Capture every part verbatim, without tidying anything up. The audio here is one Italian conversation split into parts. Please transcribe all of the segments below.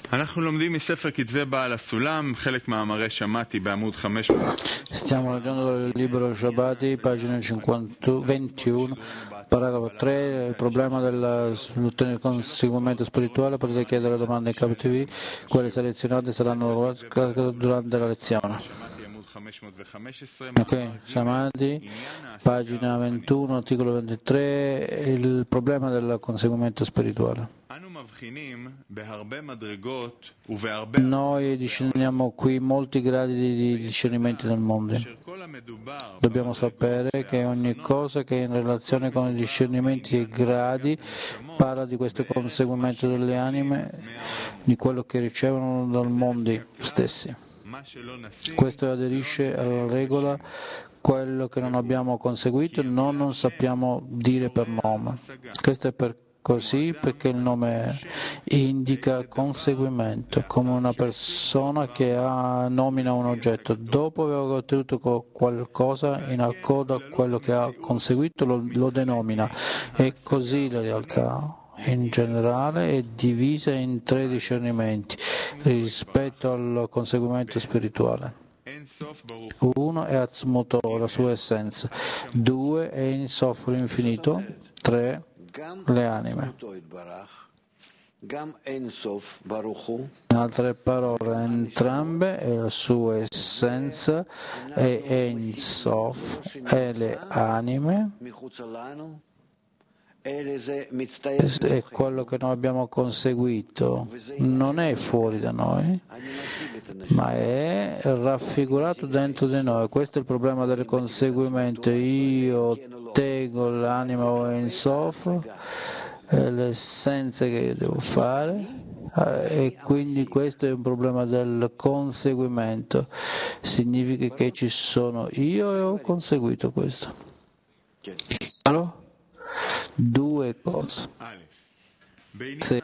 אנחנו לומדים מספר כתבי בעל הסולם, חלק מאמרי שמעתי בעמוד חמש מאות. Stiamo leggendo dal libro Shabati, pagina cinquanta, ventuno, paragrafo tre, il problema del conseguimento spirituale. Potete chiedere le domande in K T V, quelle selezionate saranno durante la lezione. Ok, Shamati, pagina ventuno, articolo ventitré, il problema del conseguimento spirituale. Noi discerniamo qui molti gradi di discernimento nel mondo. Dobbiamo sapere che ogni cosa che è in relazione con i discernimenti e gradi parla di questo conseguimento delle anime, di quello che ricevono dal mondo stessi. Questo aderisce alla regola: quello che non abbiamo conseguito non, non sappiamo dire per nome. Questo è per così perché il nome indica conseguimento, come una persona che ha, nomina un oggetto. Dopo aver ottenuto qualcosa in accordo a quello che ha conseguito, lo, lo denomina. E così la realtà in generale è divisa in tre discernimenti rispetto al conseguimento spirituale. Uno è Atzmuto, la sua essenza. Due è Ein Sof, l'infinito. Tre, le anime. In altre parole, entrambe è la sua essenza e Ein Sof e le anime e quello che noi abbiamo conseguito non è fuori da noi, ma è raffigurato dentro di noi. Questo è il problema del conseguimento. Io tengo l'anima o in sof, l'essenza che io devo fare, e quindi questo è un problema del conseguimento. Significa che ci sono io e ho conseguito questo. Allora? Due cose. Sì.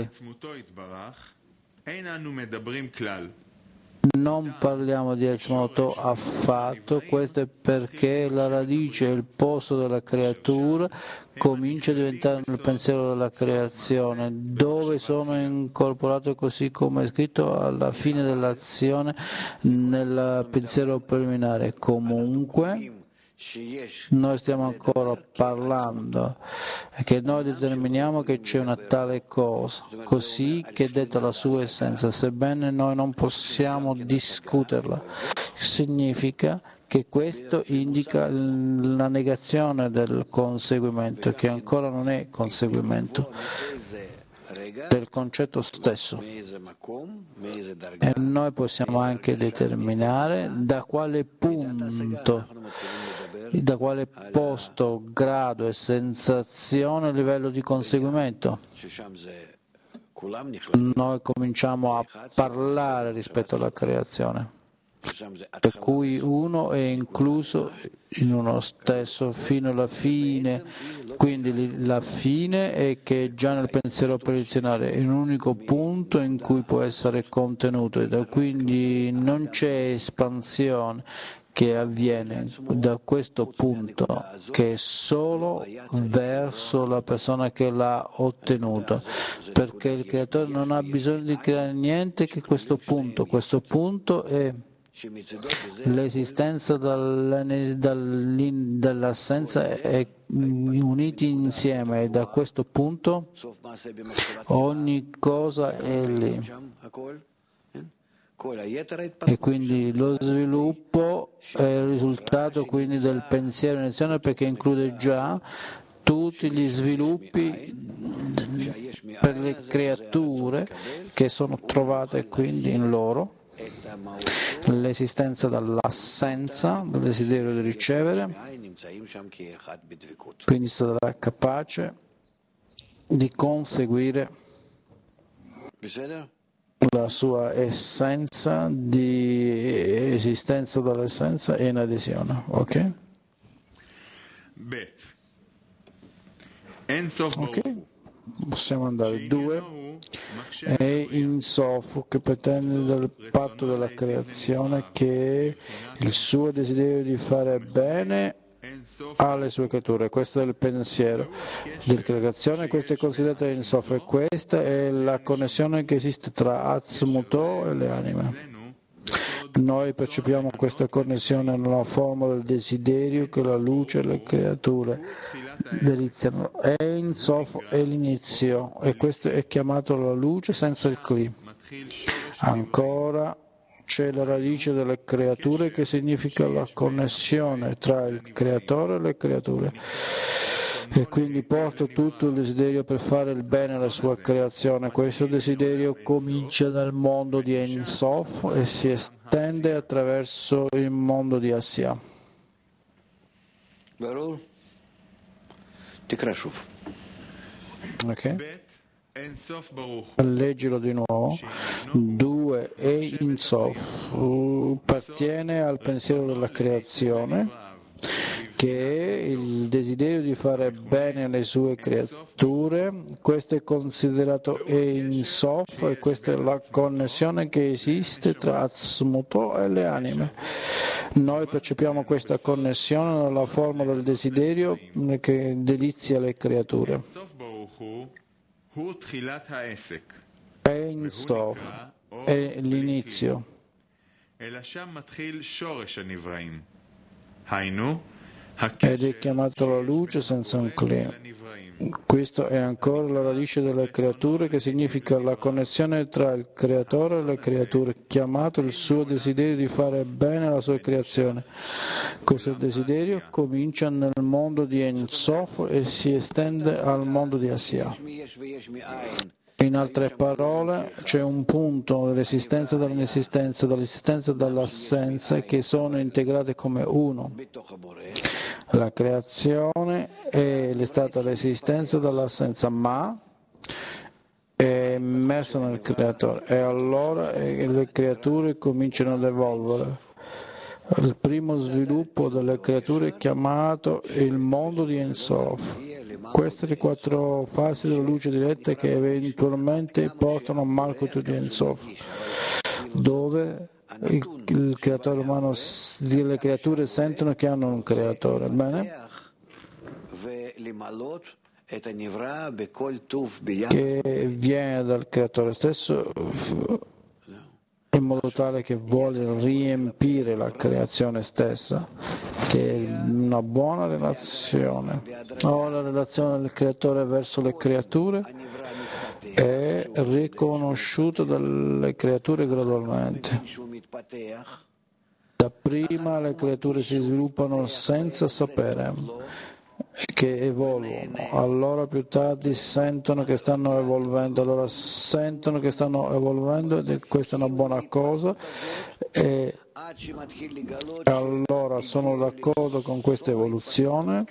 Non parliamo di Atzmoto affatto, questo è perché la radice, il posto della creatura, comincia a diventare nel pensiero della creazione, dove sono incorporato, così come è scritto alla fine dell'azione, nel pensiero preliminare. Comunque noi stiamo ancora parlando che noi determiniamo che c'è una tale cosa, così che è detta la sua essenza, sebbene noi non possiamo discuterla. Significa che questo indica la negazione del conseguimento, che ancora non è conseguimento del concetto stesso, e noi possiamo anche determinare da quale punto, da quale posto, grado e sensazione, livello di conseguimento noi cominciamo a parlare rispetto alla creazione, per cui uno è incluso in uno stesso fino alla fine. Quindi la fine è che già nel pensiero prelazionale è un unico punto in cui può essere contenuto, e quindi non c'è espansione che avviene da questo punto, che è solo verso la persona che l'ha ottenuto, perché il creatore non ha bisogno di creare niente che questo punto. Questo punto è l'esistenza dall'assenza è uniti insieme, e da questo punto ogni cosa è lì. E quindi lo sviluppo è il risultato quindi del pensiero iniziale, perché include già tutti gli sviluppi per le creature che sono trovate quindi in loro, l'esistenza dall'assenza, del desiderio di ricevere, quindi sarà capace di conseguire la sua essenza di esistenza dall'essenza e in adesione. Ok? Ok? Possiamo andare. Due è in Sof, che pretende dal patto della creazione, che è il suo desiderio di fare bene alle sue creature. Questo è il pensiero della creazione, questo è considerato Ein Sof e questa è la connessione che esiste tra Atzmuto e le anime. Noi percepiamo questa connessione nella forma del desiderio che la luce e le creature deliziano. Ein Sof è l'inizio e questo è chiamato la luce senza il Kli. Ancora c'è la radice delle creature che significa la connessione tra il creatore e le creature. E quindi porta tutto il desiderio per fare il bene alla sua creazione. Questo desiderio comincia nel mondo di Ein Sof e si estende attraverso il mondo di Asya. Ok? Leggilo di nuovo. Due Ein Sof appartiene al pensiero della creazione, che è il desiderio di fare bene alle sue creature. Questo è considerato Ein Sof e questa è la connessione che esiste tra Atzmuto e le anime. Noi percepiamo questa connessione nella forma del desiderio che delizia le creature. Ein Sof è l'inizio. Ed è chiamato la luce senza un Kli. Questo è ancora la radice delle creature, che significa la connessione tra il creatore e le creature, chiamato il suo desiderio di fare bene alla sua creazione. Questo desiderio comincia nel mondo di Ein Sof e si estende al mondo di Asya. In altre parole, c'è un punto dell'esistenza dall'inesistenza, dall'esistenza e dall'assenza che sono integrate come uno. La creazione è stata l'esistenza dall'assenza, ma è immersa nel creatore e allora le creature cominciano ad evolvere. Il primo sviluppo delle creature è chiamato il mondo di Ein Sof. Queste le quattro fasi della luce diretta che eventualmente portano a Malkut di Ein Sof, dove il, il creatore umano, le creature sentono che hanno un creatore. Bene? Che viene dal creatore stesso in modo tale che vuole riempire la creazione stessa, che è una buona relazione. Ora la relazione del creatore verso le creature è riconosciuta dalle creature gradualmente. Dapprima le creature si sviluppano senza sapere che evolvono, allora più tardi sentono che stanno evolvendo, allora sentono che stanno evolvendo ed questa è una buona cosa e allora sono d'accordo con questa evoluzione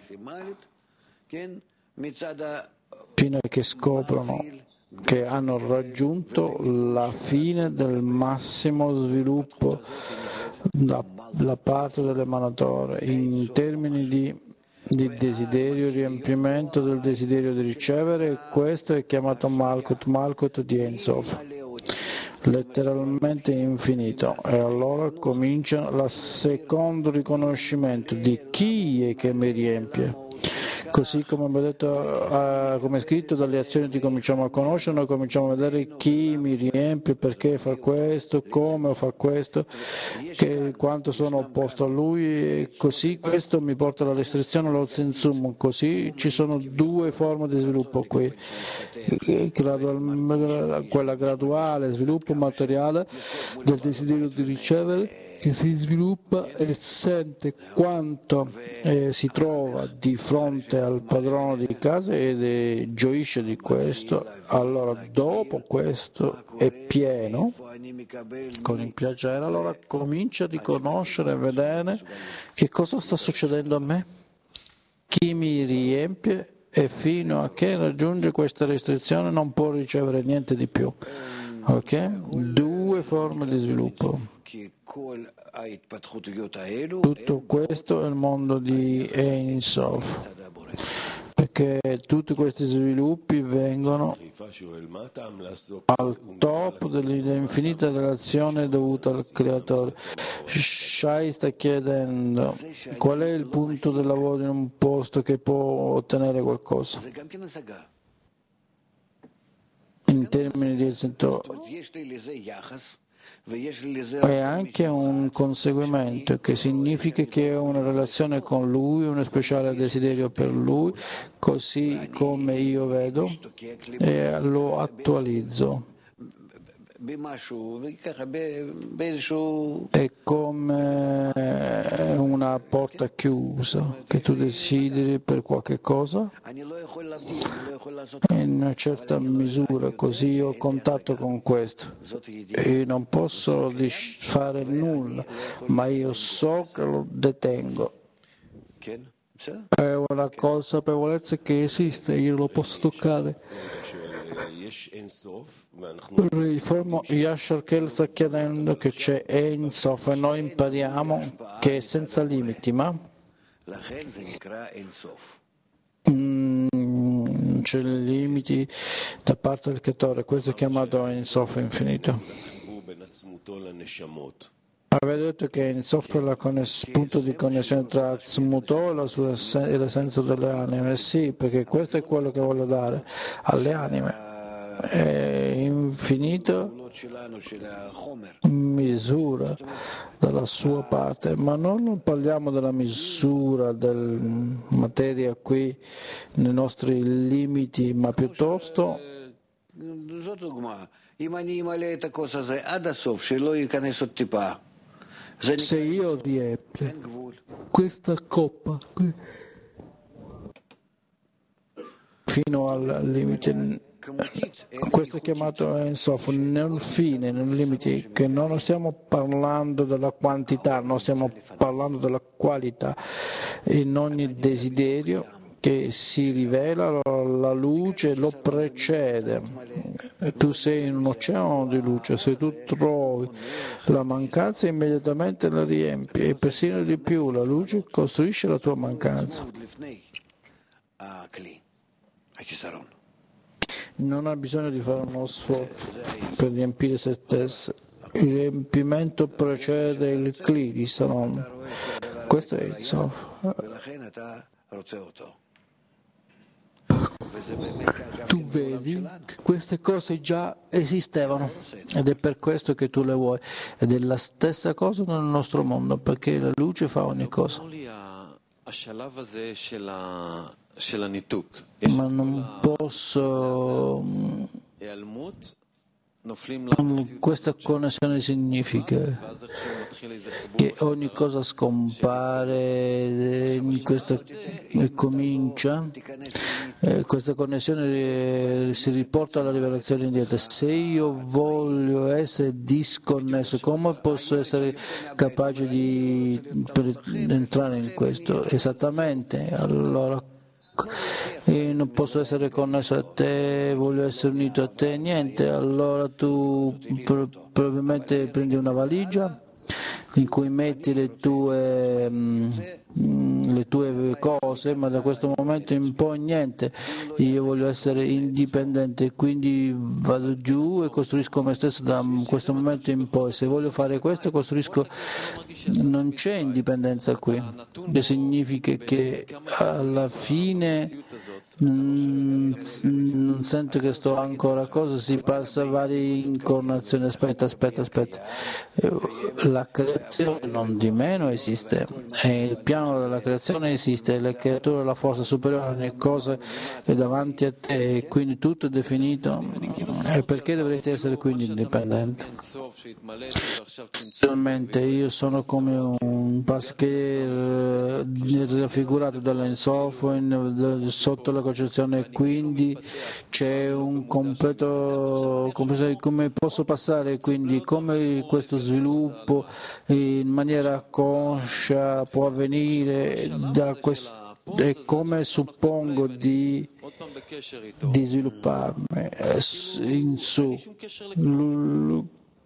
fino a che scoprono che hanno raggiunto la fine del massimo sviluppo da, da parte dell'emanatore in termini di di desiderio, riempimento del desiderio di ricevere. Questo è chiamato Malkut, Malkut di Ein Sof, letteralmente infinito. E allora comincia il secondo riconoscimento di chi è che mi riempie. Così come abbiamo detto, uh, come è scritto, dalle azioni ti cominciamo a conoscere, noi cominciamo a vedere chi mi riempie, perché fa questo, come fa questo, che, quanto sono opposto a lui, e così questo mi porta alla restrizione, allo zenzum. Così ci sono due forme di sviluppo qui, Gradual, quella graduale, sviluppo materiale del desiderio di ricevere, che si sviluppa e sente quanto eh, si trova di fronte al padrone di casa ed eh, gioisce di questo. Allora dopo questo è pieno con il piacere, allora comincia a riconoscere e vedere che cosa sta succedendo a me, chi mi riempie, e fino a che raggiunge questa restrizione non può ricevere niente di più. Ok? Due forme di sviluppo. Tutto questo è il mondo di Ein Sof, perché che tutti questi sviluppi vengono al top dell'infinita relazione dovuta al Creatore. Shai sta chiedendo qual è il punto del lavoro in un posto che può ottenere qualcosa in termini di esito. È anche un conseguimento, che significa che ho una relazione con Lui, uno speciale desiderio per Lui, così come io vedo, e lo attualizzo. È come una porta chiusa che tu desideri per qualche cosa in una certa misura, così ho contatto con questo. Io non posso fare nulla, ma io so che lo detengo. È una consapevolezza che esiste, io lo posso toccare. Riformo Yashar Kel sta chiedendo che c'è Ein Sof e noi impariamo che è senza limiti, ma mm, c'è limiti da parte del Creatore, questo è chiamato Ein Sof infinito. Avete detto che in software il punto di connessione tra Tzmuto e, la sua, e l'essenza delle anime. Sì, perché questo è quello che voglio dare alle anime. È infinito misura dalla sua parte, ma non parliamo della misura della materia qui nei nostri limiti, ma piuttosto se io riempio questa coppa fino al limite, questo è chiamato Ein Sof, nel fine, nel limite, che non stiamo parlando della quantità, non stiamo parlando della qualità. In ogni desiderio che si rivela, la luce lo precede. Tu sei in un oceano di luce, se tu trovi la mancanza immediatamente la riempi, e persino di più, la luce costruisce la tua mancanza. Non ha bisogno di fare uno sforzo per riempire se stesso. Il riempimento precede il Kli di Saron. Questo è il Sof. Tu vedi che queste cose già esistevano ed è per questo che tu le vuoi, ed è la stessa cosa nel nostro mondo, perché la luce fa ogni cosa. Ma non posso. Questa connessione significa che ogni cosa scompare in questa, e comincia, eh, questa connessione eh, si riporta alla rivelazione indietro. Se io voglio essere disconnesso, come posso essere capace di entrare in questo? Esattamente, allora io non posso essere connesso a te, voglio essere unito a te, niente, allora tu probabilmente prendi una valigia in cui metti le tue, le tue cose, ma da questo momento in poi niente, io voglio essere indipendente, quindi vado giù e costruisco me stesso da questo momento in poi. Se voglio fare questo costruisco, non c'è indipendenza qui, che significa che alla fine non sento che sto ancora cosa, si passa a varie incarnazioni. Aspetta, aspetta, aspetta. La creazione non di meno esiste, e il piano della creazione esiste, la creatura, la forza superiore, ogni cosa è davanti a te, e quindi tutto è definito. E perché dovresti essere quindi indipendente? Realmente io sono come un pascher raffigurato dall'Ein Sof sotto la concezione, quindi c'è un completo, come posso passare, quindi come questo sviluppo in maniera conscia può avvenire da questo, e come suppongo di, di svilupparmi in su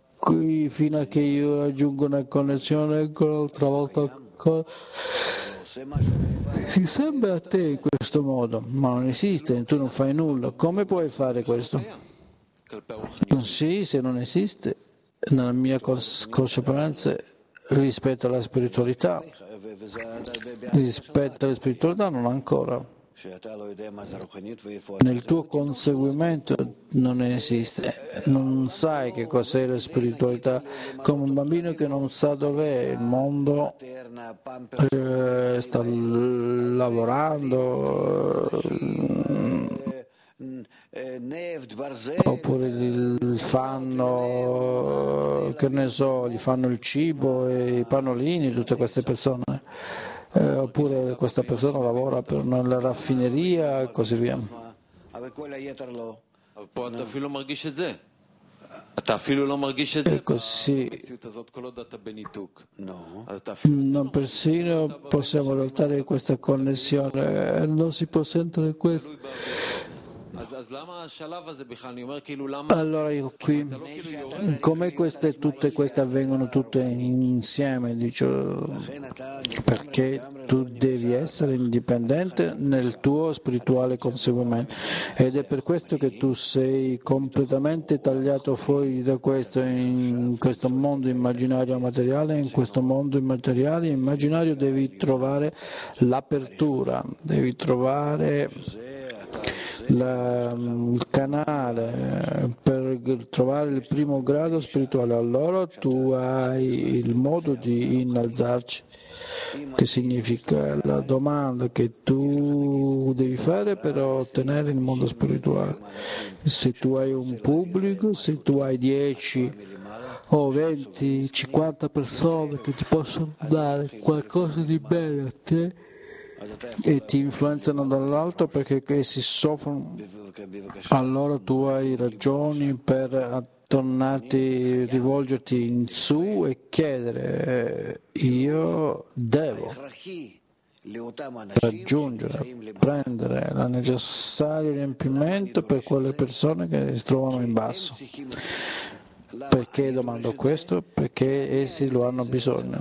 qui fino a che io raggiungo una connessione con l'altra volta con Si sembra a te in questo modo, ma non esiste, tu non fai nulla. Come puoi fare questo? Sì, se non esiste, nella mia consapevolezza rispetto alla spiritualità, rispetto alla spiritualità non ancora. Nel tuo conseguimento non esiste, non sai che cos'è la spiritualità, come un bambino che non sa dov'è il mondo, eh, sta lavorando, oppure gli fanno, che ne so, gli fanno il cibo e i pannolini, tutte queste persone. Eh, oppure questa persona lavora per una raffineria e così via. E così non persino possiamo valutare questa connessione, non si può sentire questo. Allora io qui, come queste, tutte queste avvengono tutte insieme, dico, perché tu devi essere indipendente nel tuo spirituale conseguimento ed è per questo che tu sei completamente tagliato fuori da questo, in questo mondo immaginario materiale, in questo mondo immateriale immaginario devi trovare l'apertura, devi trovare La, il canale per trovare il primo grado spirituale, allora tu hai il modo di innalzarci, che significa la domanda che tu devi fare per ottenere il mondo spirituale. Se tu hai un pubblico, se tu hai dieci o venti, cinquanta persone che ti possono dare qualcosa di bene a te e ti influenzano dall'alto perché essi soffrono, allora tu hai ragioni per tornarti, rivolgerti in su e chiedere: io devo raggiungere, prendere il necessario riempimento per quelle persone che si trovano in basso. Perché domando questo? Perché essi lo hanno bisogno.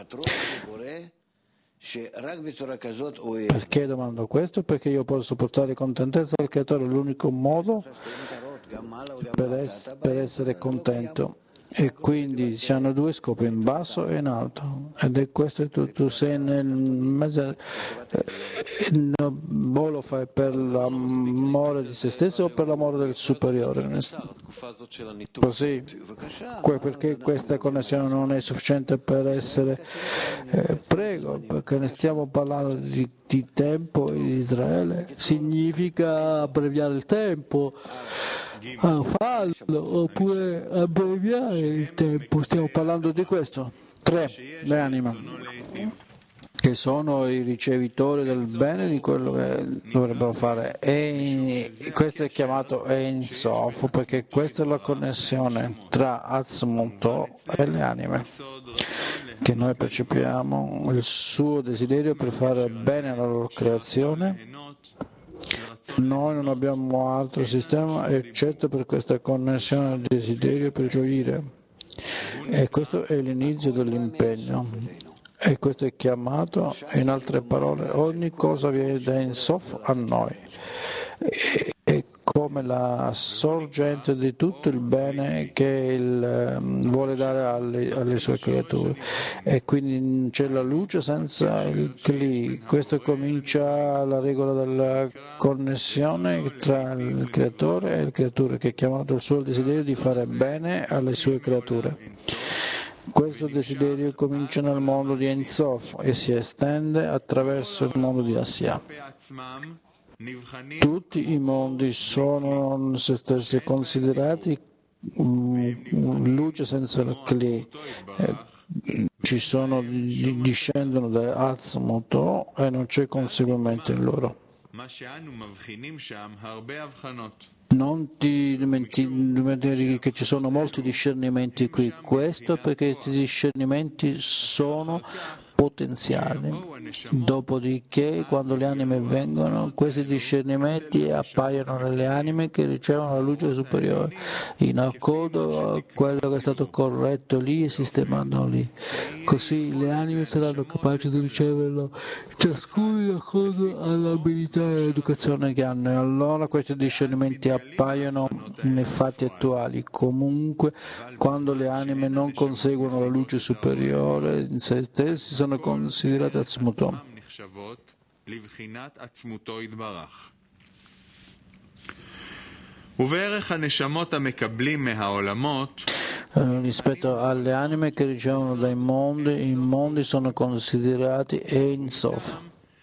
Perché domando questo? Perché io posso portare contentezza al Creatore, è l'unico modo per, es- per essere contento. E quindi ci hanno due scopi, in basso e in alto, ed è questo, tu, tu sei nel mezzo, eh, no, o lo fai per l'amore di se stesso o per l'amore del superiore. Così, perché questa connessione non è sufficiente per essere, eh, prego, perché ne stiamo parlando di, di tempo in Israele, significa abbreviare il tempo. Ah, fallo, oppure abbreviare il tempo, stiamo parlando di questo. Tre, le anime, che sono i ricevitori del bene di quello che dovrebbero fare. E questo è chiamato Ein Sof, perché questa è la connessione tra Atzmuto e le anime, che noi percepiamo il suo desiderio per fare bene alla loro creazione. Noi non abbiamo altro sistema eccetto per questa connessione al desiderio per gioire, e questo è l'inizio dell'impegno, e questo è chiamato, in altre parole, ogni cosa viene da Ein Sof a noi, è come la sorgente di tutto il bene che il, vuole dare alle, alle sue creature, e quindi c'è la luce senza il Kli. Questo comincia la regola della connessione tra il creatore e il creatore, che è chiamato il suo desiderio di fare bene alle sue creature. Questo desiderio comincia nel mondo di Ein Sof e si estende attraverso il mondo di Asya. Tutti i mondi sono se stessi considerati um, luce senza il Kli, eh, ci sono, discendono da Atzmuto e non c'è conseguimento in loro. Non ti dimentichi che ci sono molti discernimenti qui, questo perché questi discernimenti sono potenziali. Dopodiché, quando le anime vengono, questi discernimenti appaiono nelle anime che ricevono la luce superiore, in accordo a quello che è stato corretto lì e sistemato lì. Così le anime saranno capaci di riceverlo, ciascuno in accordo all'abilità e all'educazione che hanno, e allora questi discernimenti appaiono nei fatti attuali. Comunque, quando le anime non conseguono la luce superiore in se stessi, sono considerate Atzmuto. Rispetto alle anime che ricevono dai mondi, i mondi sono considerati Ein Sof.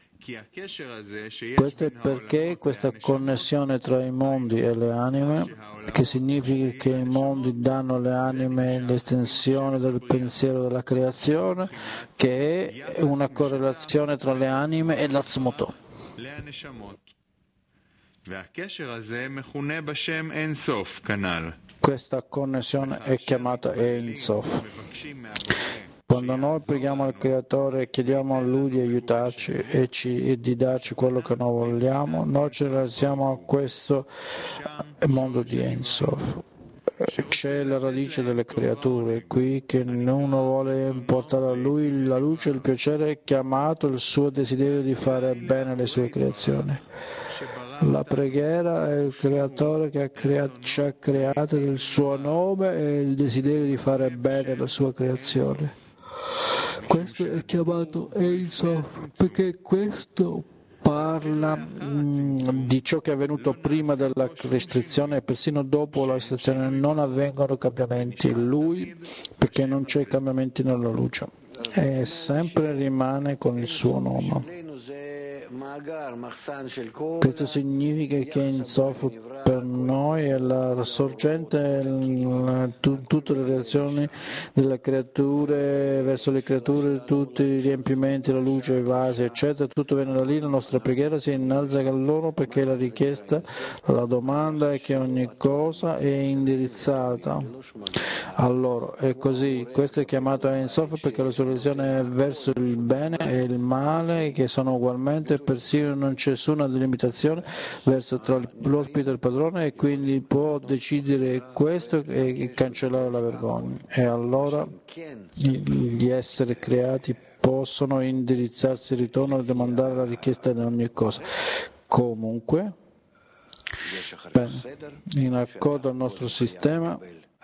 Questo è perché questa connessione tra i mondi e le anime, che significa che i mondi danno alle anime l'estensione del pensiero della creazione, che è una correlazione tra le anime e l'Atzmuto. Questa connessione è chiamata Ein Sof. Quando noi preghiamo al Creatore e chiediamo a Lui di aiutarci e, ci, e di darci quello che noi vogliamo, noi ci relazioniamo a questo mondo di Ein Sof. C'è la radice delle creature qui che ognuno vuole portare a Lui la luce e il piacere, chiamato il suo desiderio di fare bene le sue creazioni. La preghiera è il Creatore che ha creato, ci ha creato del suo nome e il desiderio di fare bene la sua creazione. Questo è chiamato Ein Sof, perché questo parla mh, di ciò che è avvenuto prima della restrizione e persino dopo la restrizione non avvengono cambiamenti in Lui, perché non c'è cambiamenti nella luce e sempre rimane con il suo nome. Questo significa che Ein Sof per noi è la sorgente, tutte le reazioni delle creature verso le creature, tutti i riempimenti, la luce, i vasi, eccetera, tutto viene da lì. La nostra preghiera si innalza a loro perché la richiesta, la domanda è che ogni cosa è indirizzata a loro. E così, questo è chiamato Ein Sof perché la soluzione è verso il bene e il male, che sono ugualmente, persino non c'è nessuna delimitazione verso tra l'ospite e il padrone, e quindi può decidere questo e cancellare la vergogna. E allora gli esseri creati possono indirizzarsi in ritorno e demandare la richiesta di ogni cosa. Comunque, bene, in accordo al nostro sistema,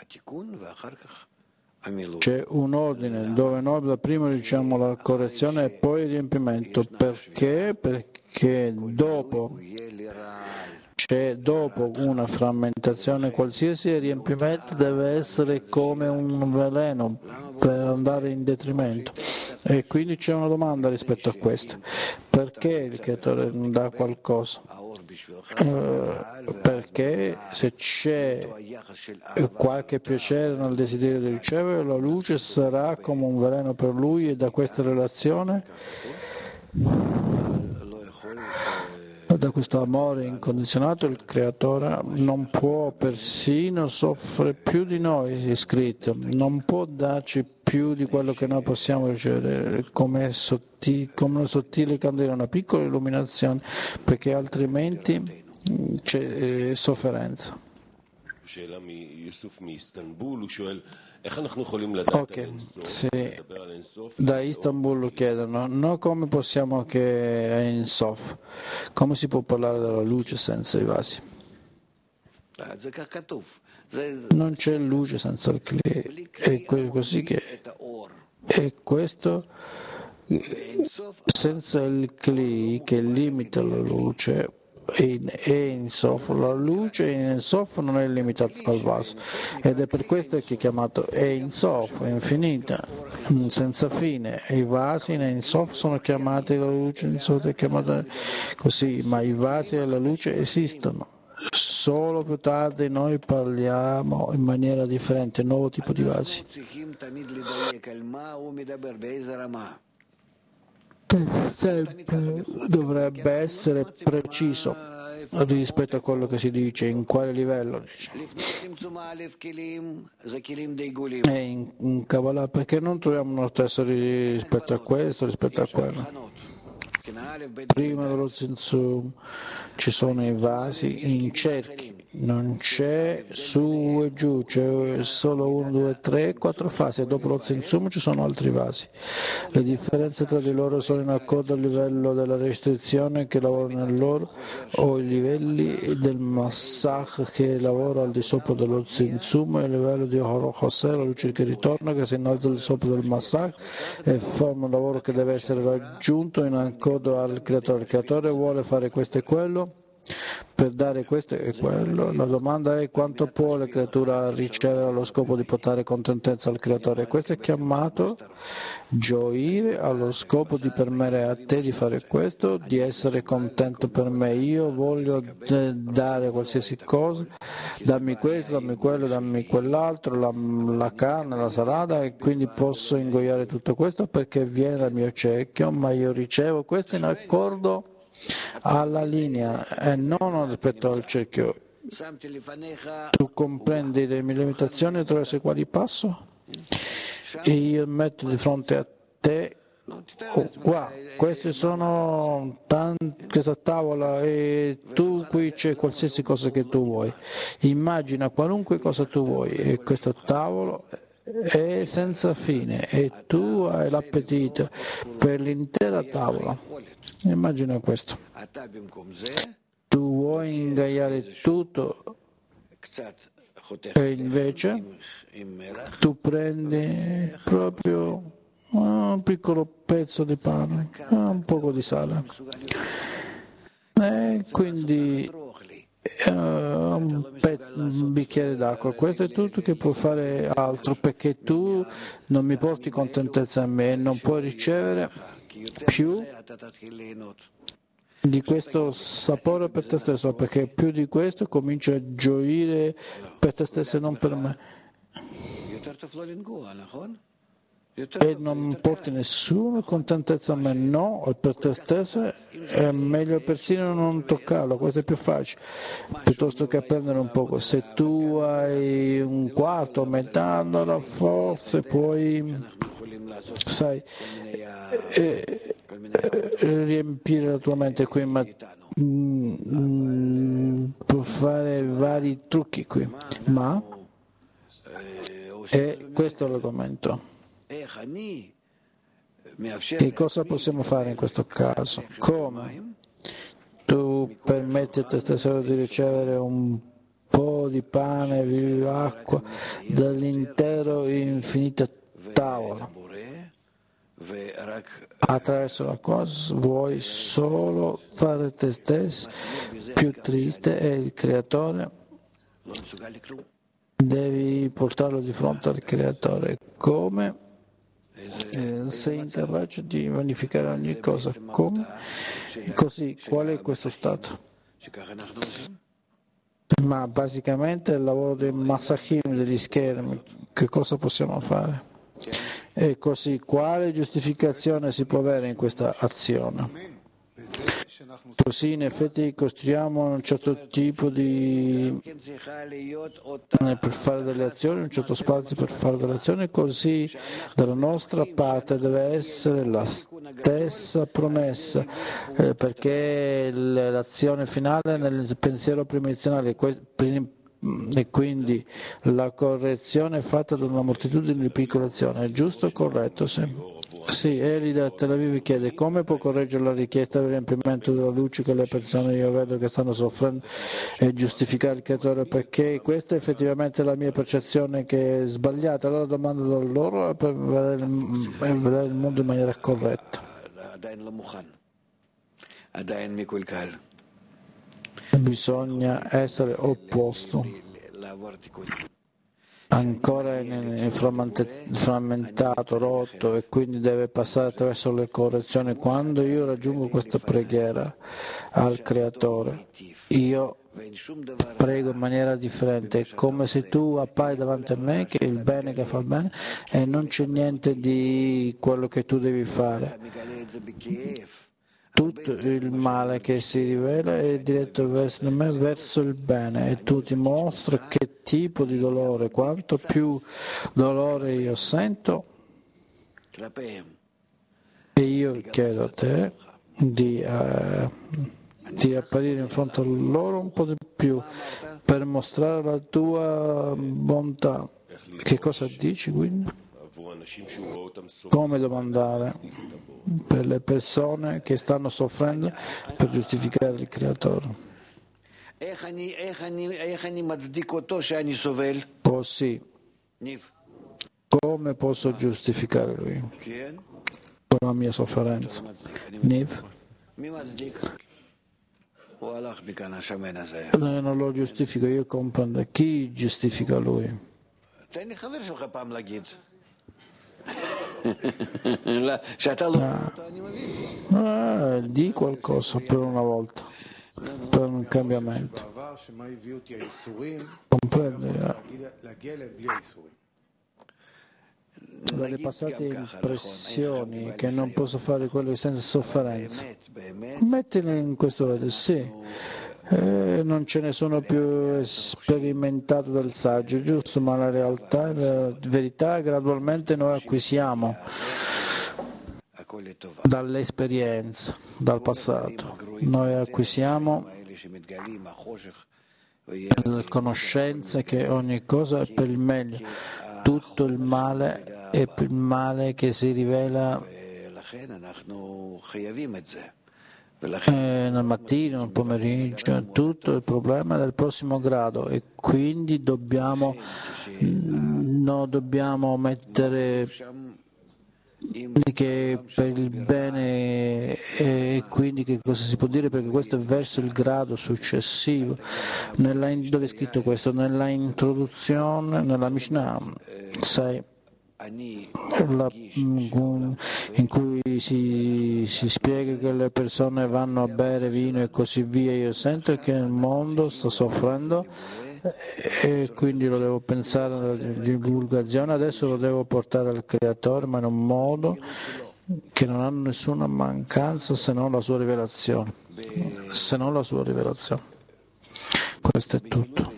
c'è un ordine dove noi prima riceviamo la correzione e poi il riempimento. Perché? Perché dopo c'è dopo una frammentazione qualsiasi, il riempimento deve essere come un veleno per andare in detrimento. E quindi c'è una domanda rispetto a questo. Perché il Creatore non dà qualcosa? Eh, perché se c'è qualche piacere nel desiderio di ricevere, la luce sarà come un veleno per lui, e da questa relazione, da questo amore incondizionato, il Creatore non può, persino soffre più di noi, è scritto, non può darci più di quello che noi possiamo ricevere, come, sottile, come una sottile candela, una piccola illuminazione, perché altrimenti c'è sofferenza. Ok, sì. Da Istanbul chiedono, noi come possiamo che è in Sof? Come si può parlare della luce senza i vasi? Non c'è luce senza il Kli, è così che è questo, senza il Kli che limita la luce. In Ein Sof, la luce in Ein Sof non è limitata dal vaso, ed è per questo che è chiamato Ein Sof, è infinita, senza fine. I vasi in Ein Sof sono chiamati, la luce in Ein Sof è chiamata così, ma i vasi e la luce esistono. Solo più tardi noi parliamo in maniera differente, un nuovo tipo di vasi. Sempre dovrebbe essere preciso rispetto a quello che si dice, in quale livello? Dice. E in, in Kabbalah, perché non troviamo lo stesso rispetto a questo, rispetto a quello? Prima dello Tzimtzum ci sono i vasi in cerchi, non c'è su e giù, c'è solo uno, due, tre, quattro fasi, e dopo lo Tzimtzum ci sono altri vasi. Le differenze tra di loro sono in accordo al livello della restrizione che lavora nell'oro o i livelli del Massach che lavora al di sopra dello Tzimtzum e il livello di Horochosel, la luce che ritorna, che si innalza al di sopra del Massach e forma un lavoro che deve essere raggiunto in accordo al creatore. Il creatore vuole fare questo e quello per dare questo e quello. La domanda è quanto può la creatura ricevere allo scopo di portare contentezza al creatore. Questo è chiamato gioire allo scopo di permettere a te di fare questo, di essere contento per me. Io voglio dare qualsiasi cosa, dammi questo, dammi quello, dammi quell'altro, la, la carne, la salata, e quindi posso ingoiare tutto questo perché viene dal mio cerchio, ma io ricevo questo in accordo alla linea e non rispetto al cerchio. Tu comprendi le mie limitazioni attraverso le quali passo e io metto di fronte a te oh, qua, queste sono tanti, questa tavola e tu qui c'è qualsiasi cosa che tu vuoi, immagina qualunque cosa tu vuoi e questo tavolo è senza fine e tu hai l'appetito per l'intera tavola. Immagina questo. Tu vuoi ingaiare tutto e invece tu prendi proprio un piccolo pezzo di pane, un poco di sale e quindi uh, un, pezzo, un bicchiere d'acqua. Questo è tutto che puoi fare altro perché tu non mi porti contentezza a me e non puoi ricevere più di questo sapore per te stesso, perché più di questo cominci a gioire per te stesso e non per me e non porti nessuna contentezza a me, no, e per te stesso è meglio persino non toccarlo, questo è più facile piuttosto che prendere un poco. Se tu hai un quarto o metà, allora forse puoi, sai, eh, riempire la tua mente qui, ma mm, mm, puoi fare vari trucchi qui, ma e questo è l'argomento. Che cosa possiamo fare in questo caso? Come tu permetti a te stesso di ricevere un po' di pane e acqua dall'intero infinita tavola attraverso la quale vuoi solo fare te stesso più triste e il creatore devi portarlo di fronte al creatore. Come? Eh, sei incapace di vanificare ogni cosa. Come? Così, qual è questo stato? Ma basicamente è il lavoro dei masachim, degli schermi. Che cosa possiamo fare? E così, quale giustificazione si può avere in questa azione? Così in effetti costruiamo un certo tipo di per fare delle azioni, un certo spazio per fare delle azioni, così dalla nostra parte deve essere la stessa promessa, eh, perché l'azione finale è nel pensiero primazionale e quindi la correzione è fatta da una moltitudine di piccole azioni. È giusto o corretto? Sì. Sì, Eli da Tel Aviv chiede come può correggere la richiesta di riempimento della luce che le persone io vedo che stanno soffrendo e giustificare il creatore, perché questa è effettivamente la mia percezione che è sbagliata. Allora domando da loro per vedere, per vedere il mondo in maniera corretta. Bisogna essere opposto, ancora è frammentato, rotto e quindi deve passare attraverso le correzioni. Quando io raggiungo questa preghiera al creatore, io prego in maniera differente, è come se tu appari davanti a me che è il bene che fa il bene e non c'è niente di quello che tu devi fare. tutto il male che si rivela è diretto verso di me, verso il bene, e tu ti mostri che tipo di dolore. Quanto più dolore io sento, e io chiedo a te di, uh, di apparire in fronte a loro un po' di più per mostrare la tua bontà. Che cosa dici quindi? Come domandare per le persone che stanno soffrendo per giustificare il Creatore? Così, come posso giustificare lui con la mia sofferenza? Niv? No, non lo giustifico, io comprendo. Chi giustifica lui? Ah, ah, di qualcosa per una volta, per un cambiamento. Comprende? Dalle passate impressioni che non posso fare quello senza sofferenza. Mettile in questo modo, sì. Eh, non ce ne sono più sperimentato del saggio, giusto, ma la realtà, la verità gradualmente noi acquisiamo dall'esperienza, dal passato. Noi acquisiamo la conoscenza che ogni cosa è per il meglio, tutto il male è per il male che si rivela Eh, nel mattino, nel pomeriggio, tutto il problema del prossimo grado, e quindi dobbiamo no, dobbiamo mettere che per il bene, e quindi che cosa si può dire, perché questo è verso il grado successivo. Nella, dove è scritto questo? Nella introduzione, nella Mishnah sei, La, in cui si, si spiega che le persone vanno a bere vino e così via. Io sento che il mondo sta soffrendo e quindi lo devo pensare alla divulgazione, adesso lo devo portare al Creatore, ma in un modo che non ha nessuna mancanza se non la sua rivelazione, se non la sua rivelazione. Questo è tutto.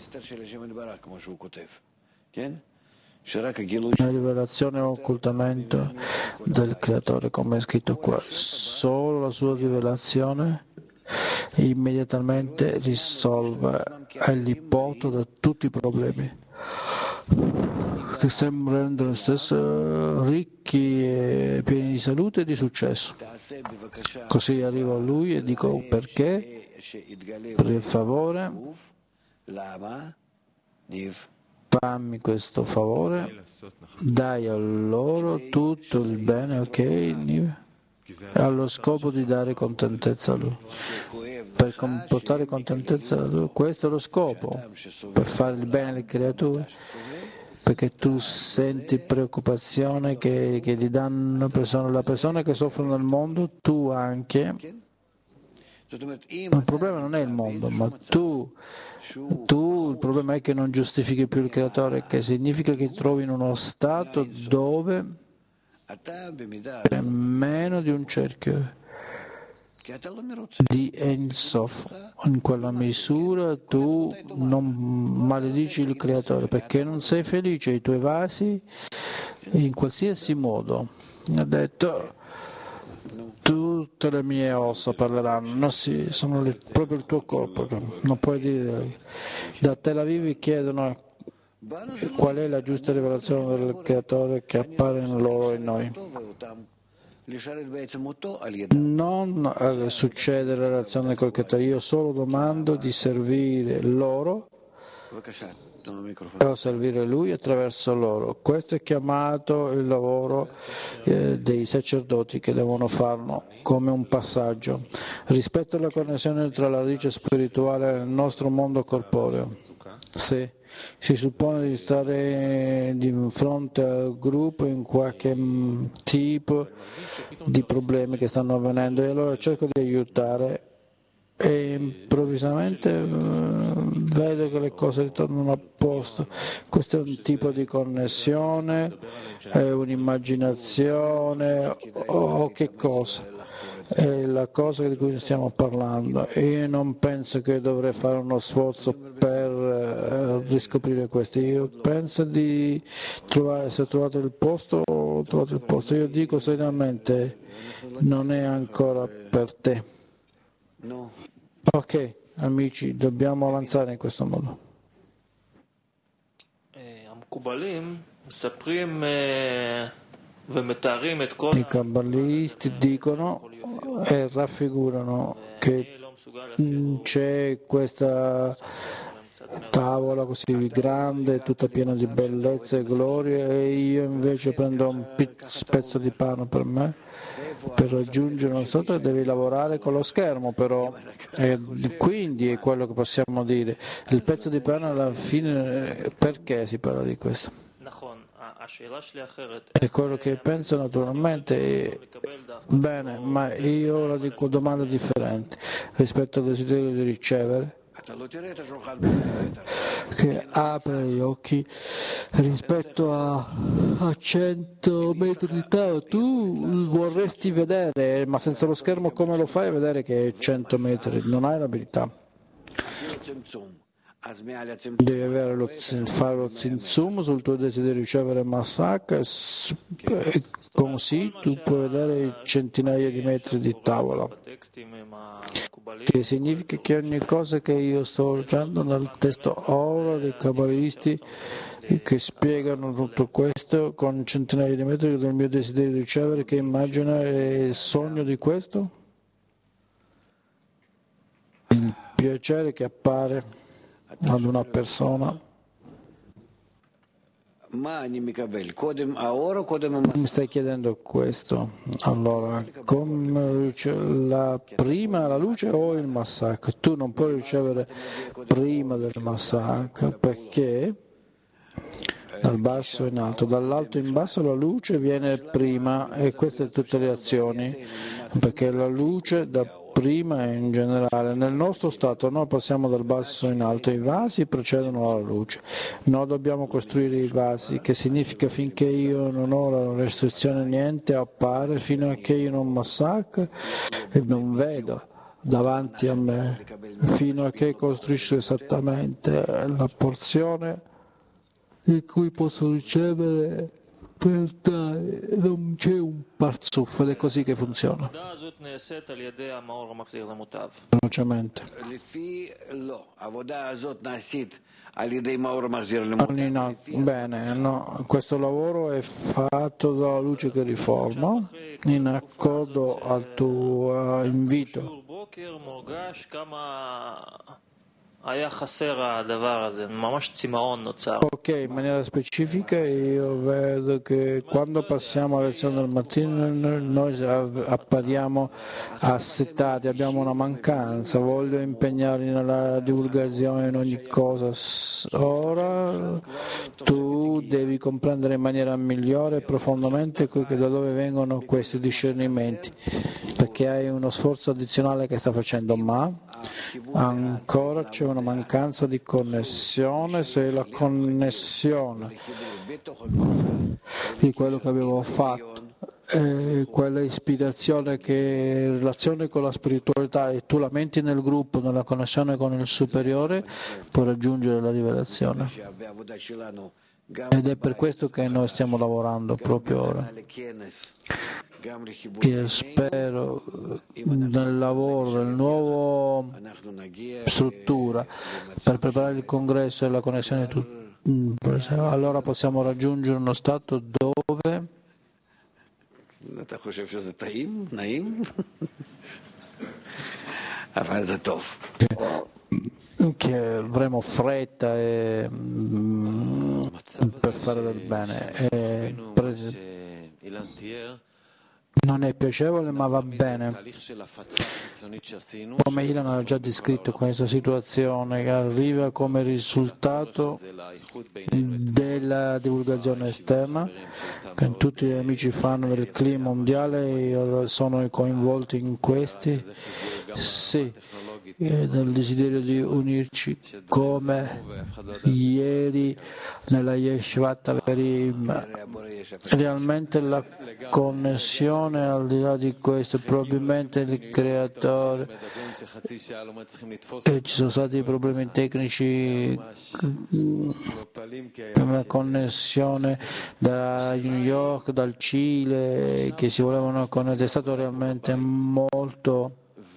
La rivelazione o occultamento del Creatore, come è scritto qua, solo la sua rivelazione immediatamente risolve l'ipoto da tutti i problemi che stiamo rendendo stesso ricchi e pieni di salute e di successo. Così arrivo a lui e dico: perché? Per favore, fammi questo favore, dai a loro tutto il bene, ok? Allo scopo di dare contentezza a lui, per portare contentezza a lui. Questo è lo scopo, per fare il bene alle creature, perché tu senti preoccupazione che, che gli danno persone, la persona che soffrono nel mondo, tu anche. Il problema non è il mondo, ma tu, tu, il problema è che non giustifichi più il Creatore, che significa che ti trovi in uno stato dove è meno di un cerchio di Ein Sof. In quella misura tu non maledici il Creatore, perché non sei felice, i tuoi vasi in qualsiasi modo. Ha detto: tutte le mie ossa parleranno, no, sì, sono le, proprio il tuo corpo, non puoi dire. Da Tel Aviv chiedono qual è la giusta rivelazione del Creatore che appare in loro e in noi. Non eh, succede la relazione col Creatore, io solo domando di servire loro o servire Lui attraverso loro. Questo è chiamato il lavoro eh, dei sacerdoti, che devono farlo come un passaggio rispetto alla connessione tra la radice spirituale e il nostro mondo corporeo. Se si suppone di stare di fronte al gruppo in qualche tipo di problemi che stanno avvenendo, e allora cerco di aiutare, e improvvisamente uh, vedo che le cose ritornano a posto. Questo è un tipo di connessione, è un'immaginazione o, o che cosa? è la cosa di cui stiamo parlando. Io non penso che dovrei fare uno sforzo per uh, riscoprire questo. Io penso di trovare, se ho trovato il posto, ho trovato il posto. Io dico seriamente, non è ancora per te. Ok, amici, dobbiamo avanzare in questo modo. I kabbalisti dicono e raffigurano che c'è questa tavola così grande, tutta piena di bellezza e gloria, e io invece prendo un pezzo di pane per me. Per raggiungere uno stato devi lavorare con lo schermo, però e quindi è quello che possiamo dire. Il pezzo di pane alla fine, perché si parla di questo? È quello che penso naturalmente. Bene, ma io ora dico domanda differente rispetto al desiderio di ricevere, che apre gli occhi rispetto a, a cento metri di tavola. Tu vorresti vedere, ma senza lo schermo come lo fai a vedere che è cento metri? Non hai l'abilità. Devi avere lo, fare lo zinzum sul tuo desiderio di ricevere Massak, e così tu puoi vedere centinaia di metri di tavola, che significa che ogni cosa che io sto leggendo nel testo ora dei kabbalisti che spiegano tutto questo con centinaia di metri del mio desiderio di ricevere, che immagina il sogno di questo, il piacere che appare ad una persona. Mi stai chiedendo questo? Allora, come la, prima la luce o il Massak? Tu non puoi ricevere prima del Massak, perché dal basso in alto, dall'alto in basso la luce viene prima, e queste tutte le azioni, perché la luce da prima in generale. Nel nostro stato noi passiamo dal basso in alto, i vasi precedono la luce, noi dobbiamo costruire i vasi, che significa finché io non ho la restrizione niente appare, fino a che io non massacro e non vedo davanti a me, fino a che costruisco esattamente la porzione in cui posso ricevere. Per dare, non c'è un parzuf, ed è così che funziona. Velocemente. No, bene, no. Questo lavoro è fatto dalla luce che riforma in accordo al tuo invito. Ok, in maniera specifica io vedo che quando passiamo alla lezione del mattino noi appariamo assetati, abbiamo una mancanza, voglio impegnarmi nella divulgazione in ogni cosa. Ora tu devi comprendere in maniera migliore e profondamente da dove vengono questi discernimenti, perché hai uno sforzo addizionale che sta facendo, ma ancora c'è una mancanza di connessione. Se la connessione di quello che avevo fatto è quella ispirazione che è relazione con la spiritualità e tu la metti nel gruppo, nella connessione con il superiore, puoi raggiungere la rivelazione. Ed è per questo che noi stiamo lavorando proprio ora. Io spero nel lavoro, nel nuovo struttura per preparare il congresso e la connessione di tutti, allora possiamo raggiungere uno stato dove che avremo fretta e, mm, per fare del bene. E, non è piacevole, ma va bene. Come Ilan ha già descritto questa situazione, che arriva come risultato della divulgazione esterna, che tutti gli amici fanno del clima mondiale e sono coinvolti in questi. Sì, e nel desiderio di unirci come ieri nella Yeshivat Averim. Realmente la connessione, al di là di questo, probabilmente il creatore, e ci sono stati problemi tecnici, una connessione da New York, dal Cile, che si volevano connettere, è stato realmente molto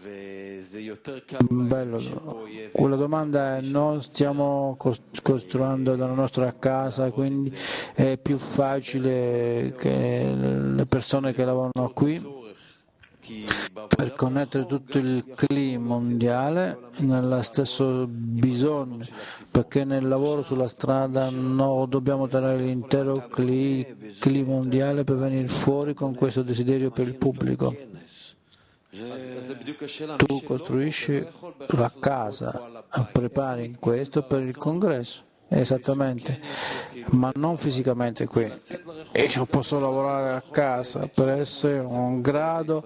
bello. La domanda è: noi stiamo costruendo la nostra casa, quindi è più facile che le persone che lavorano qui per connettere tutto il clima mondiale nello stesso bisogno, perché nel lavoro sulla strada no, dobbiamo tenere l'intero clima mondiale per venire fuori con questo desiderio per il pubblico. Tu costruisci la casa, prepari questo per il congresso, esattamente, ma non fisicamente qui. Io posso lavorare a casa per essere un grado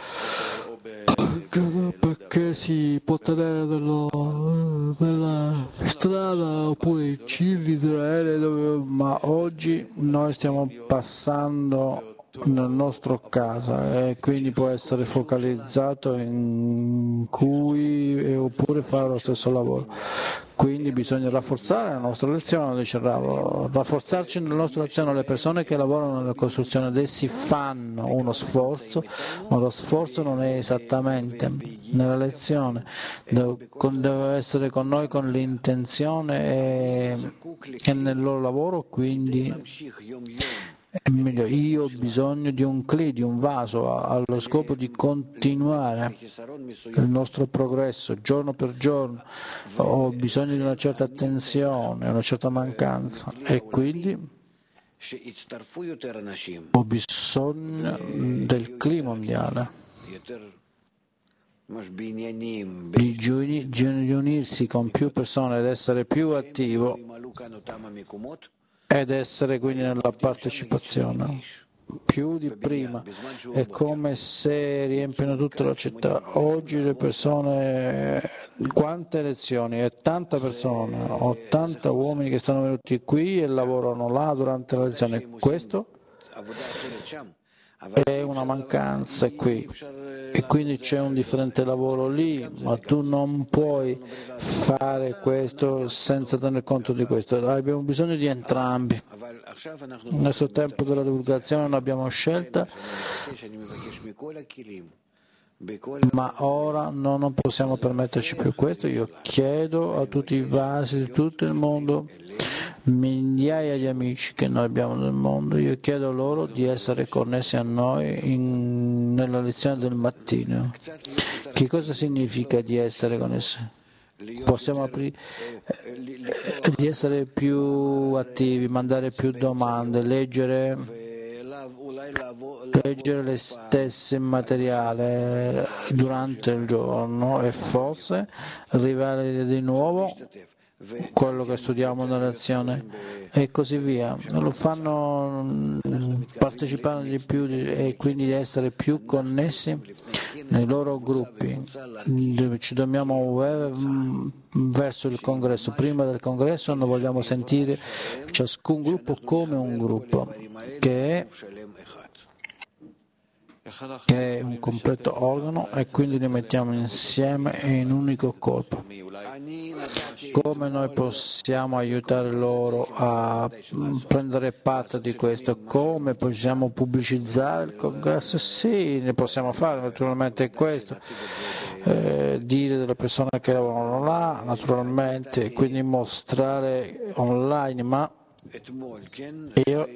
perché si può tenere nello, nella strada oppure in Cile, in Israele, dove, ma oggi noi stiamo passando nel nostro casa e quindi può essere focalizzato in cui oppure fare lo stesso lavoro. Quindi bisogna rafforzare la nostra lezione, dice Ravo, rafforzarci nella nostra lezione. Le persone che lavorano nella costruzione, essi fanno uno sforzo, ma lo sforzo non è esattamente nella lezione, deve essere con noi con l'intenzione e, e nel loro lavoro, quindi io ho bisogno di un cli, di un vaso, allo scopo di continuare il nostro progresso giorno per giorno. Ho bisogno di una certa attenzione, una certa mancanza e quindi ho bisogno del clima mondiale, di unirsi con più persone ed essere più attivo ed essere quindi nella partecipazione più di prima. È come se riempiono tutta la città. Oggi le persone, quante lezioni, è tanta persone, ottanta uomini che stanno venuti qui e lavorano là durante la lezione. Questo è una mancanza qui e quindi c'è un differente lavoro lì, ma tu non puoi fare questo senza tener conto di questo. Abbiamo bisogno di entrambi. Nel nostro tempo della divulgazione non abbiamo scelta, ma ora no, non possiamo permetterci più questo. Io chiedo a tutti i vasi di tutto il mondo, migliaia di amici che noi abbiamo nel mondo, io chiedo loro di essere connessi a noi in, nella lezione del mattino. Che cosa significa di essere connessi? Possiamo aprire, eh, di essere più attivi, mandare più domande, leggere leggere le stesse materiali durante il giorno e forse arrivare di nuovo quello che studiamo nella lezione e così via. Lo fanno partecipando di più e quindi essere più connessi nei loro gruppi. Ci dobbiamo muovere verso il congresso. Prima del congresso noi vogliamo sentire ciascun gruppo come un gruppo che è che è un completo organo e quindi li mettiamo insieme in un unico corpo. Come noi possiamo aiutare loro a prendere parte di questo? Come possiamo pubblicizzare il congresso? Sì, ne possiamo fare naturalmente questo, eh, dire delle persone che lavorano là, naturalmente, quindi mostrare online, ma io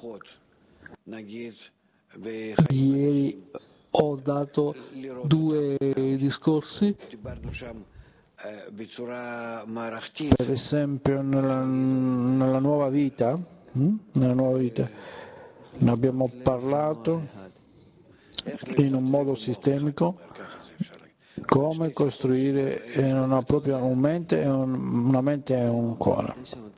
ieri ho dato due discorsi, per esempio nella, nella nuova vita, nella nuova vita ne abbiamo parlato in un modo sistemico come costruire una propria un mente e un, una mente e un cuore.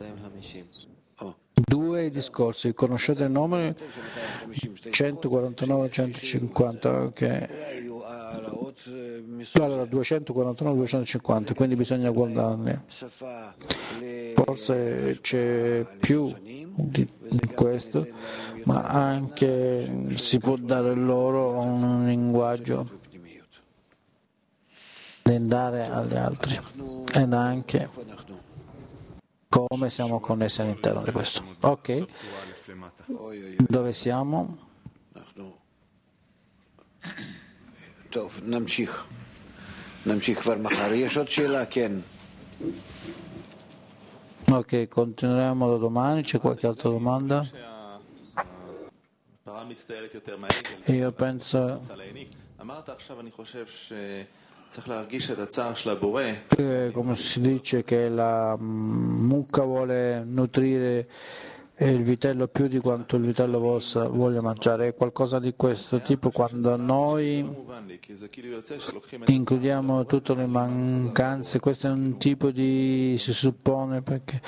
Due discorsi, conoscete il nome? centoquarantanove centocinquanta, ok. Allora duecentoquarantanove duecentocinquanta, quindi bisogna guardarli. Forse c'è più di questo, ma anche si può dare loro un linguaggio da dare agli altri ed anche come siamo connessi all'interno di questo. Ok, dove siamo? Ok, continueremo da domani. C'è qualche altra domanda? Io penso che, come si dice, che la mucca vuole nutrire il vitello più di quanto il vitello possa, voglia mangiare. È qualcosa di questo tipo. Quando noi includiamo tutte le mancanze, questo è un tipo di, si suppone, perché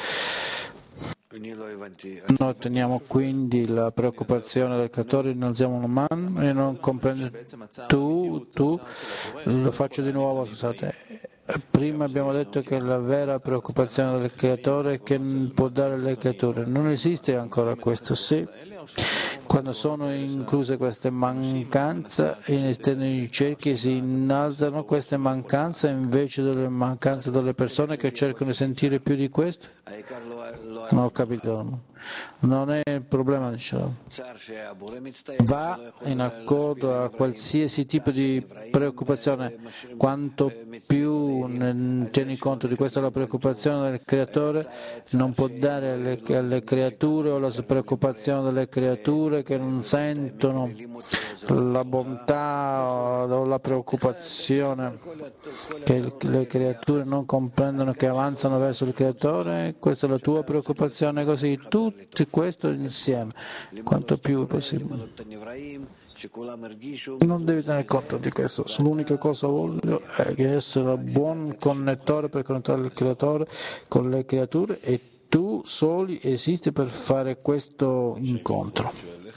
noi otteniamo quindi la preoccupazione del creatore, innalziamo una mano e non comprendo. Tu, tu, lo faccio di nuovo, scusate. Prima abbiamo detto che la vera preoccupazione del creatore è che può dare alle creature. Non esiste ancora questo. Sì. Quando sono incluse queste mancanze in esterni cerchi si innalzano queste mancanze invece delle mancanze delle persone che cercano di sentire più di questo? Non ho capito. Non è il problema, diciamo. Va in accordo a qualsiasi tipo di preoccupazione. Quanto più tieni conto di questa la preoccupazione del creatore, non può dare alle, alle creature o la preoccupazione delle creature che non sentono la bontà o la preoccupazione che le creature non comprendono, che avanzano verso il creatore. Questa è la tua preoccupazione, così tutto questo insieme, quanto più è possibile. Non devi tenere conto di questo. L'unica cosa che voglio è che essere un buon connettore per connettare il creatore con le creature, e tu soli esisti per fare questo incontro.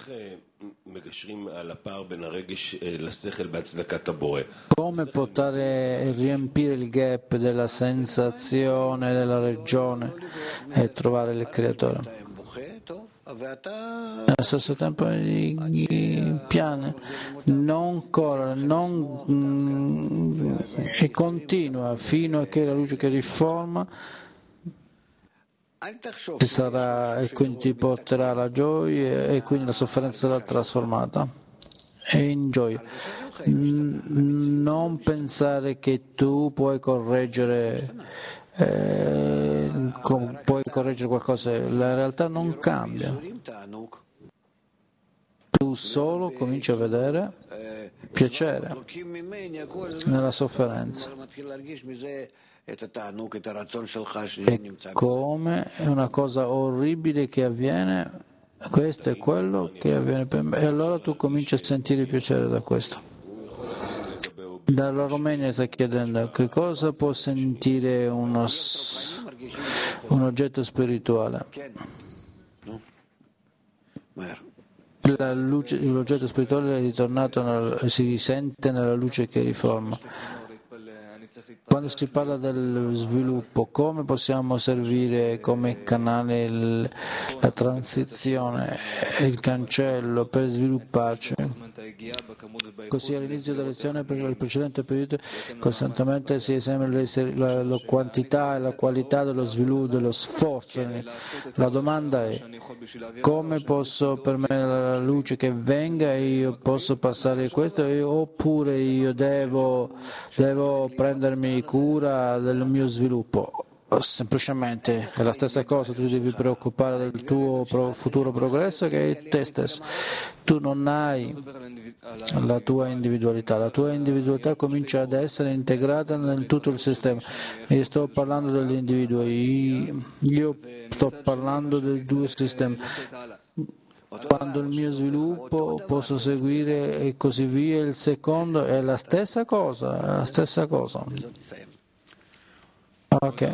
Come poter riempire il gap della sensazione della regione e trovare il creatore? Allo stesso tempo piano, non corre, non mm, e continua fino a che la luce che riforma ti sarà, e quindi ti porterà la gioia, e quindi la sofferenza sarà trasformata e in gioia. Non pensare che tu puoi correggere eh, puoi correggere qualcosa, la realtà non cambia. Tu solo cominci a vedere piacere nella sofferenza. E come è una cosa orribile che avviene, questo è quello che avviene per me, e allora tu cominci a sentire piacere da questo. Dalla Romania sta chiedendo che cosa può sentire uno, un oggetto spirituale. La luce, l'oggetto spirituale è ritornato, nel, si risente nella luce che riforma. Quando si parla del sviluppo, come possiamo servire come canale il, la transizione, il cancello per svilupparci? Così all'inizio della lezione, per il precedente periodo, costantemente si esamina la, la quantità e la qualità dello sviluppo, dello sforzo. La domanda è: come posso permettere la luce che venga e io posso passare questo, oppure io devo, devo prendermi cura del mio sviluppo? Semplicemente è la stessa cosa, tu devi preoccupare del tuo futuro progresso che è te stesso. Tu non hai la tua individualità, la tua individualità comincia ad essere integrata nel tutto il sistema. Io sto parlando dell'individuo, io sto parlando dei due sistemi. Quando il mio sviluppo posso seguire e così via, il secondo è la stessa cosa, è la stessa cosa. Ok,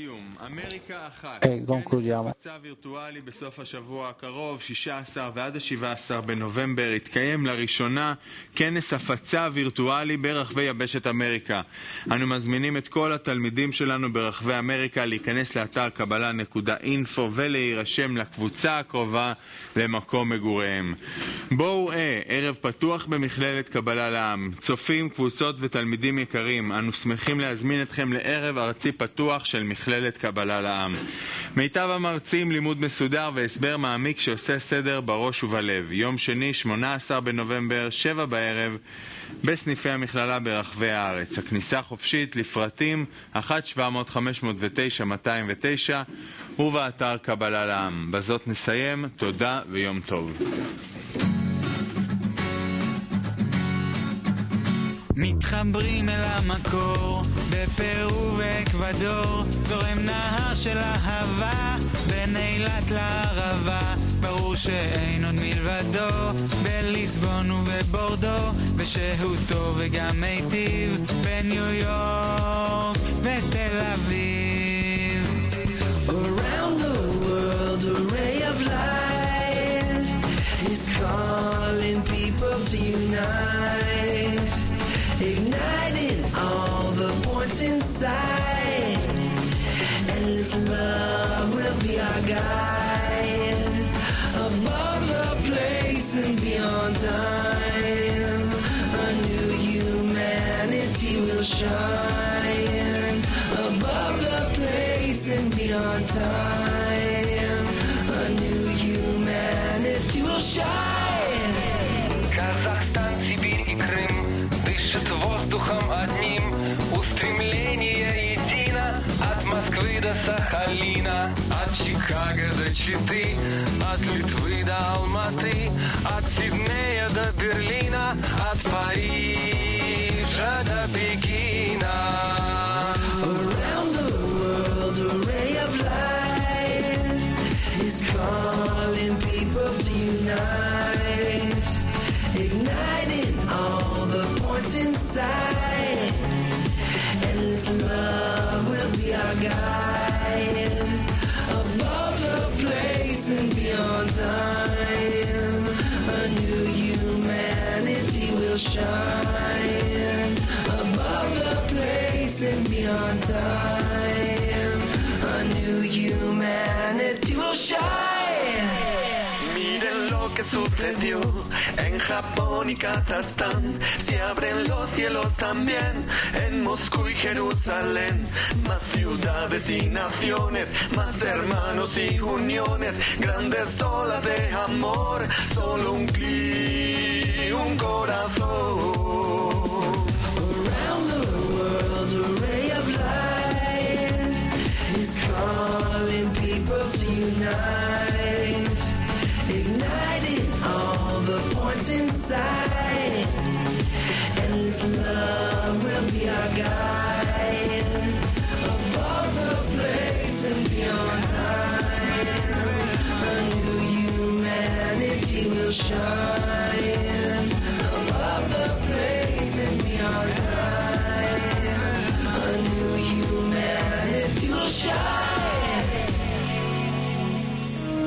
e concludiamo. הפצה וירטואלי בסוף השבוע הקרוב, שישה עשר ועד ה-שבעה עשר בנובמבר, יתקיים לראשונה כנס הפצה וירטואלי ברחבי יבשת אמריקה. אנו מזמינים את כל התלמידים שלנו ברחבי אמריקה להיכנס לאתר קבלה נקודה אינפו ולהירשם לקבוצה הקרובה למקום מגוריהם. בואו אה, ערב פתוח במכללת קבלה לעם. צופים, קבוצות ותלמידים יקרים, אנו שמחים להזמין אתכם לערב ארצי פתוח של מכללת קבלה לעם. מיטב המרצים, לימוד מסודר והסבר מעמיק שעושה סדר בראש ובלב. יום שני, שמונה עשר בנובמבר, שבע בערב, בסניפי המכללה ברחבי הארץ. הכניסה חופשית, לפרטים אחת שבע מאות חמש מאות ותשע מאתיים ותשע ובאתר קבלה לעם. בזאת נסיים, תודה ויום טוב. מתחברים אל המקור, בפרו ואקוודור, זורם נהר של אהבה, בין אילת לערבה, ברור שאין עוד מלבדו, בליסבון ובבורדו, בשהותו וגם מיטיב, בניו יורק ותל אביב. Around the world a ray of light is calling people to unite, igniting all the points inside. Endless love will be our guide, above the place and beyond time. A new humanity will shine, above the place and beyond time. A new humanity will shine. Казахстан, Сибирь и Крым дышит воздухом одним, устремление едино от Москвы до Сахалина, от Чикаго до Читы, от Литвы до Алматы, от Сиднея до Берлина, от Парижа до Пекина. Around the world a ray of light is calling people to unite, igniting all the points inside. Endless love will be our guide, above the place and beyond time. A new humanity will shine, above the place and beyond time. A new humanity will shine. Miren lo que sucedió en Japón y Kazajstán, se abren los cielos también en Moscú y Jerusalén. Más ciudades y naciones, más hermanos y uniones, grandes olas de amor, solo un clic, un corazón. Around the world a ray of light is calling people to unite, igniting all the points inside. Endless love will be our guide, above the place and beyond time. A new humanity will shine, above the place and beyond time.